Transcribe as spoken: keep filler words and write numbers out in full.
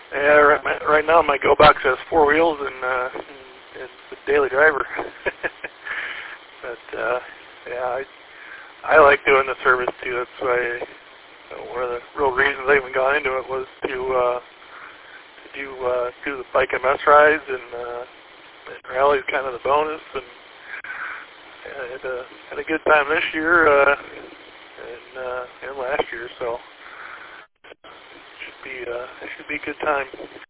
Yeah, right, my, right now my Go box has four wheels and uh, it's a daily driver. But uh, yeah, I I like doing the service too. That's why you know, one of the real reasons I even got into it was to uh, to do uh, do the bike and mess rides and, uh, and rallies, kind of the bonus. And I had a had a good time this year uh, and uh, and last year, so it should be uh, it should be a good time.